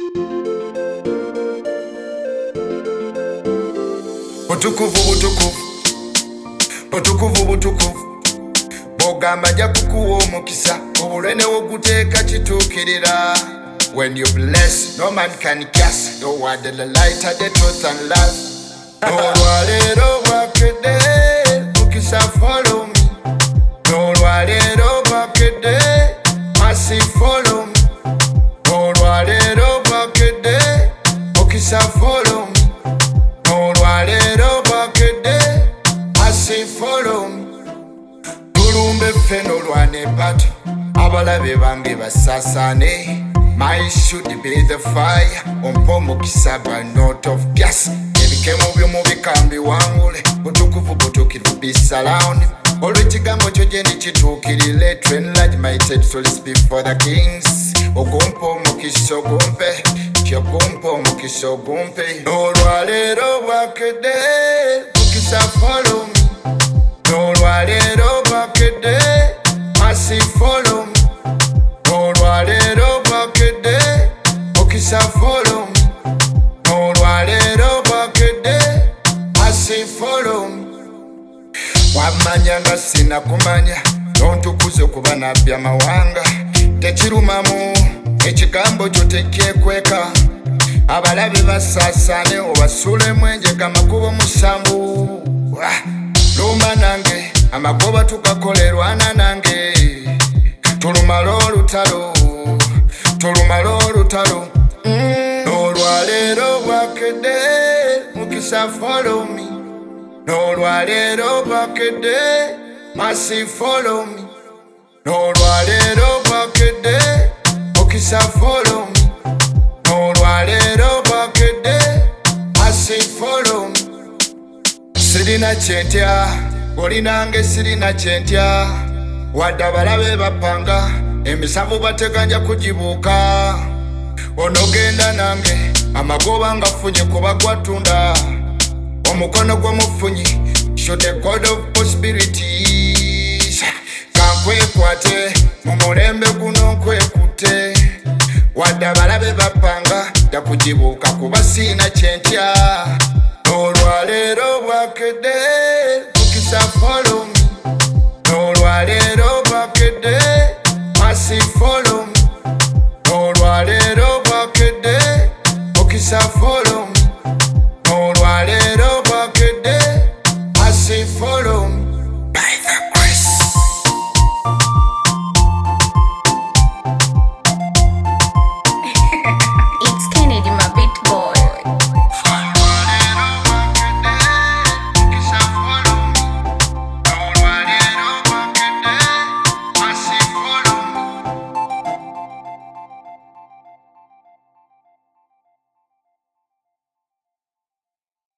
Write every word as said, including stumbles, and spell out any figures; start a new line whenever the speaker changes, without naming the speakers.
Butukuvu butukuvu butukuvu butukuvu bogamba ja kukuwa omukisa obulwene woguteeka kituukirira. When you bless, no man can guess. The word of the light of the truth and love. Olwaleero bwakedde mukisa follow me. Olwaleero bwakedde mercy follow me. Olwaleero bwakedde mukisa follow me. Olwaleero bwakedde mercy follow me. Tulumbe ffeno lwane bato abalabe bange basaasaane. My should be the fire ompa omukisa but not of gas. Ebikemo byomu bikambi wangule butukuvu butuukirivu be surround. Olw'ekigambo kyo gye nikituukirire to enlarge my territory speak for the kings. Ogumpa omukisa ogumpe kyogumpa omukisa ogumpe. Olwaleero bwakedde mukisa follow me. Olwaleero bwakedde mercy follow me. Olwaleero bwakedde mukisa follow me. Olwaleero bwakedde mercy follow me. Wamanya nga sinakumanya nontukuze okuba nabbi amawanga. Tekirumamu ekigambo kyo tekyekweka. Abalabe basaasaane obasulemu enjega amakubo musanvu. Luma nange amagoba tugakolerwana nange. Tulumala olutalo tulumala olutalo. Olwaleero bwakedde mukisa follow me. Olwaleero bwakedde mercy follow me. Olwaleero bwakedde mukisa follow me. Olwaleero bwakedde mercy follow me. Sirina kyentya oli nange sirina kyentya. Wadde abalabe bapanga emisanvu bateganya kugibuuka. Onogenda nange amagoba nga funye kuba gwatunda. Omukono gw'omufunyi show the God of possibilities. Kankwekwate mu mulembe guno nkwekutte. Wadde abalabe bapanga dakugibuuka kuba siina kyentya. Olwaleero bwakedde mukisa follow me. Olwaleero bwakedde mercy follow me. Olwaleero bwakedde mukisa follow me.